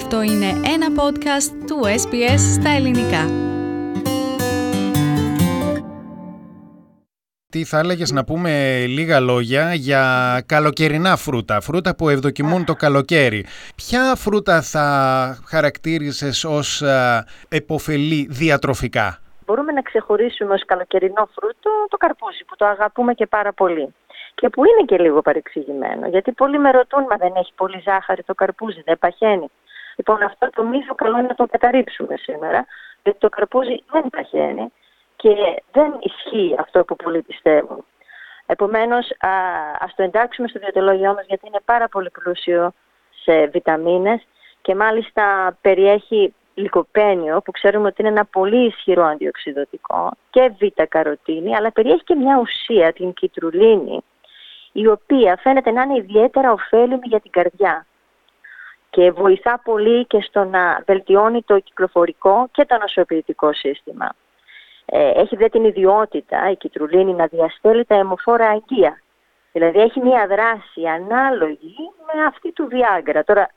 Αυτό είναι ένα podcast του SBS στα ελληνικά. Τι θα έλεγες να πούμε λίγα λόγια για καλοκαιρινά φρούτα, φρούτα που ευδοκιμούν το καλοκαίρι. Ποια φρούτα θα χαρακτήρισες ως επωφελή διατροφικά? Μπορούμε να ξεχωρίσουμε ως καλοκαιρινό φρούτο το καρπούζι, που το αγαπούμε και πάρα πολύ. Και που είναι και λίγο παρεξηγημένο, γιατί πολλοί με ρωτούν, μα δεν έχει πολύ ζάχαρη το καρπούζι, δεν παχαίνει? Λοιπόν, αυτό το μύθο καλό είναι να το καταρρίψουμε σήμερα, γιατί το καρπούζι δεν παχαίνει και δεν ισχύει αυτό που πολλοί πιστεύουν. Επομένως, ας το εντάξουμε στο διαιτολόγιό μας, γιατί είναι πάρα πολύ πλούσιο σε βιταμίνες και μάλιστα περιέχει λικοπένιο, που ξέρουμε ότι είναι ένα πολύ ισχυρό αντιοξυδωτικό, και β-καροτίνη, αλλά περιέχει και μια ουσία, την κιτρουλίνη, η οποία φαίνεται να είναι ιδιαίτερα ωφέλιμη για την καρδιά και βοηθά πολύ και στο να βελτιώνει το κυκλοφορικό και το νοσοποιητικό σύστημα. Έχει δε την ιδιότητα η κιτρουλίνη να διαστέλει τα αιμοφόρα αγκία. Δηλαδή έχει μια δράση ανάλογη με αυτή του Viagra. Τώρα,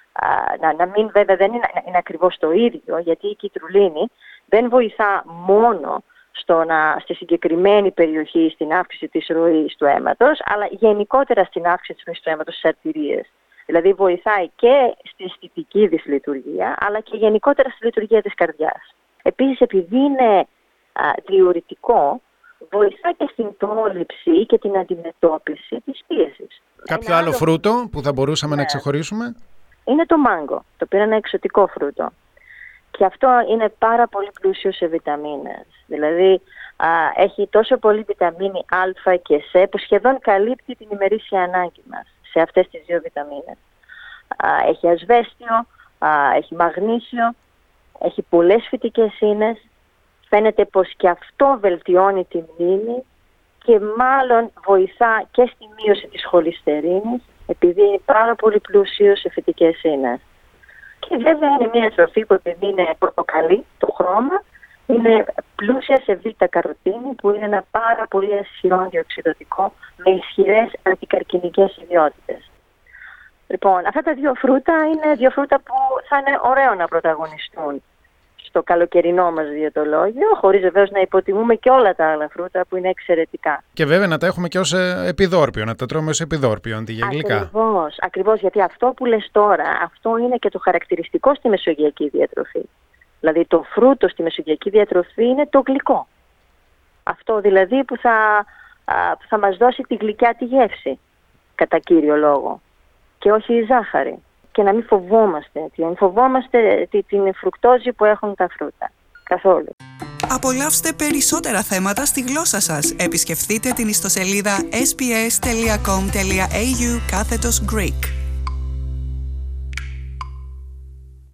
να μην βέβαια δεν είναι ακριβώς το ίδιο, γιατί η κιτρουλίνη δεν βοηθά μόνο στη συγκεκριμένη περιοχή στην αύξηση της ροής του αίματος, αλλά γενικότερα στην αύξηση της ροής του αίματος στις αρτηρίες. Δηλαδή βοηθάει και στη αισθητική δυσλειτουργία, αλλά και γενικότερα στη λειτουργία της καρδιάς. Επίσης, επειδή είναι διουρητικό, βοηθά και στην πρόληψη και την αντιμετώπιση της πίεσης. Κάποιο άλλο φρούτο που θα μπορούσαμε να ξεχωρίσουμε? Είναι το μάγκο, το οποίο είναι ένα εξωτικό φρούτο. Και αυτό είναι πάρα πολύ πλούσιο σε βιταμίνες. Δηλαδή έχει τόσο πολύ βιταμίνη Α και Σ που σχεδόν καλύπτει την ημερήσια ανάγκη μας σε αυτές τις δύο βιταμίνες. Έχει ασβέστιο, έχει μαγνήσιο, έχει πολλές φυτικές ίνες. Φαίνεται πως και αυτό βελτιώνει τη μνήμη και μάλλον βοηθά και στη μείωση της χολυστερίνης, επειδή είναι πάρα πολύ πλούσιο σε φυτικές ίνες. Και βέβαια είναι μια τροφή που, επειδή είναι πορτοκαλί το χρώμα, είναι πλούσια σε β-καροτίνη, που είναι ένα πάρα πολύ ισχυρό αντιοξυδωτικό με ισχυρές αντικαρκινικές ιδιότητες. Λοιπόν, αυτά τα δύο φρούτα είναι δύο φρούτα που θα είναι ωραίο να πρωταγωνιστούν στο καλοκαιρινό μας διαιτολόγιο, χωρίς βεβαίως να υποτιμούμε και όλα τα άλλα φρούτα που είναι εξαιρετικά. Και βέβαια να τα έχουμε και ως επιδόρπιο, να τα τρώμε ως επιδόρπιο αντί για γλυκά. Ακριβώς, γιατί αυτό που λες τώρα, αυτό είναι και το χαρακτηριστικό στη μεσογειακή διατροφή. Δηλαδή το φρούτο στη μεσογειακή διατροφή είναι το γλυκό. Αυτό δηλαδή που θα μας δώσει τη γλυκιά τη γεύση, κατά κύριο λόγο, και όχι η ζάχαρη. Και να μην φοβόμαστε την φρουκτόζη που έχουν τα φρούτα. Καθόλου. Απολαύστε περισσότερα θέματα στη γλώσσα σας. Επισκεφτείτε την ιστοσελίδα sbs.com.au/Greek.